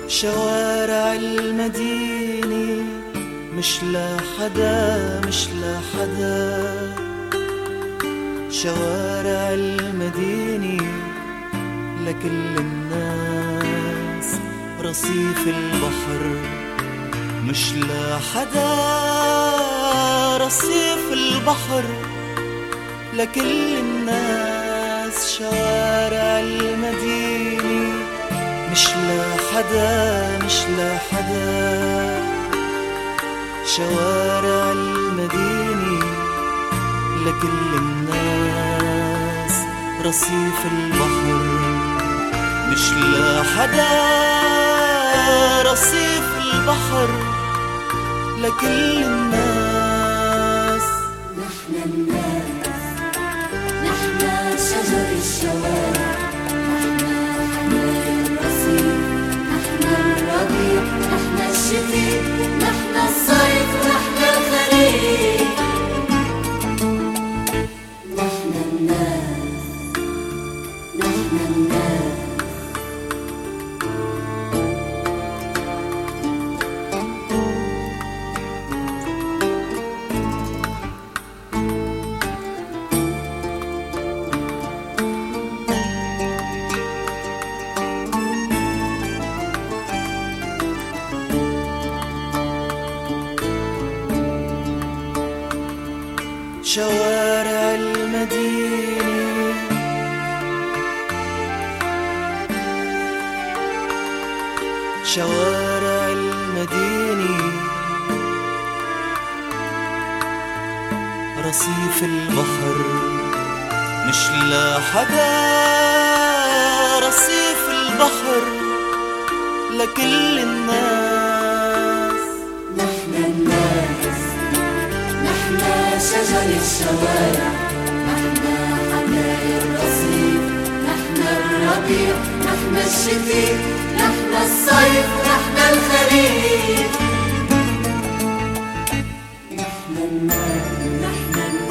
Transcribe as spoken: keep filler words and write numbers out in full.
شوارع المدينة مش لحدا مش لحدا، شوارع المدينة لكل الناس، رصيف البحر مش لحدا، رصيف البحر لكل الناس. شوارع المدينة مش لحدا مش لحدا، شوارع المدينة لكل الناس، رصيف البحر مش لحدا، رصيف البحر لكل الناس. نحن الناس، نحن شجر الشوارع، نحن حماية الرصيف، نحن الربيع، نحن الشتي، نحن الصيف، نحن الخريف. نحن الناس، نحن الناس. شوارع المدينة شوارع المدينة رصيف البحر مش لحدا، رصيف البحر لكل الناس. نحن الناس، نحن شجر الشوارع، نحن حماية الرصيف، نحن الربيع، نحن الشتي، نحن الصيف، نحن الخريف. نحن الناس، نحن الناس.